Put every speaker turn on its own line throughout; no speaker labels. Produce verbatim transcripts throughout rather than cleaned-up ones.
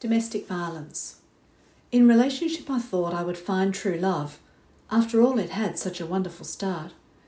Domestic violence. In relationship I thought I would find true love. After all, it had such a wonderful start.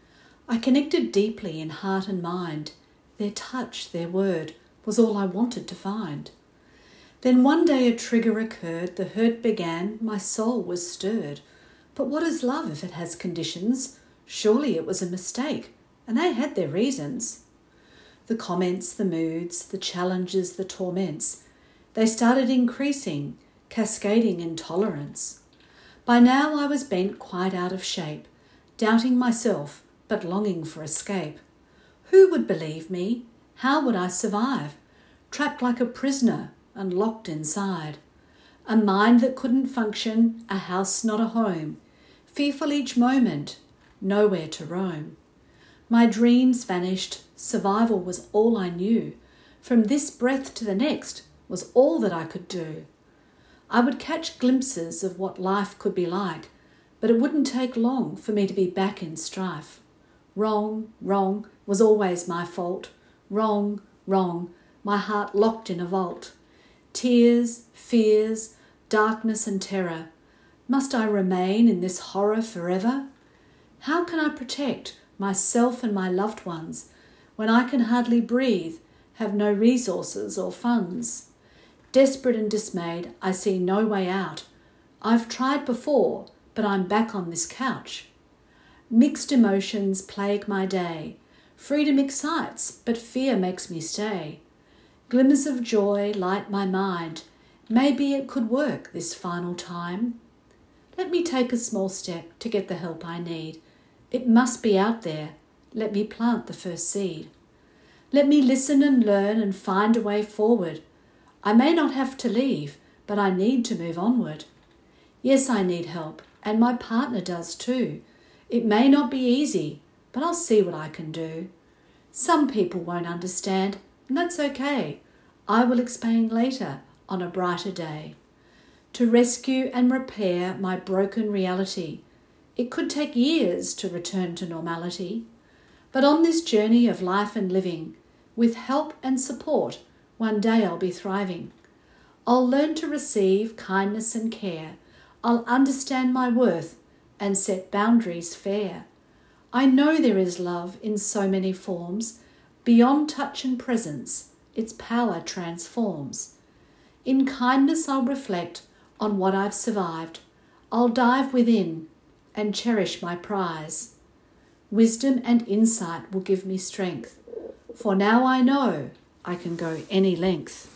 I connected deeply in heart and mind. Their touch, their word, was all I wanted to find. Then one day a trigger occurred, the hurt began, my soul was stirred. But what is love if it has conditions? Surely it was a mistake, and they had their reasons. The comments, the moods, the challenges, the torments, they started increasing, cascading intolerance. By now I was bent quite out of shape, doubting myself, but longing for escape. Who would believe me? How would I survive? Trapped like a prisoner and locked inside. A mind that couldn't function, a house not a home. Fearful each moment, nowhere to roam. My dreams vanished, survival was all I knew. From this breath to the next was all that I could do. I would catch glimpses of what life could be like, but it wouldn't take long for me to be back in strife. Wrong, wrong was always my fault. Wrong, wrong, my heart locked in a vault. Tears, fears, darkness and terror. Must I remain in this horror forever? How can I protect myself and my loved ones when I can hardly breathe, have no resources or funds? Desperate and dismayed, I see no way out. I've tried before, but I'm back on this couch. Mixed emotions plague my day. Freedom excites, but fear makes me stay. Glimmers of joy light my mind. Maybe it could work this final time. Let me take a small step to get the help I need. It must be out there. Let me plant the first seed. Let me listen and learn and find a way forward. I may not have to leave, but I need to move onward. Yes, I need help, and my partner does too. It may not be easy, but I'll see what I can do. Some people won't understand, and that's okay. I will explain later on a brighter day. To rescue and repair my broken reality. It could take years to return to normality. But on this journey of life and living, with help and support, one day I'll be thriving. I'll learn to receive kindness and care. I'll understand my worth and set boundaries fair. I know there is love in so many forms. Beyond touch and presence, its power transforms. In kindness I'll reflect on what I've survived. I'll dive within and cherish my prize. Wisdom and insight will give me strength, for now I know I can go any length.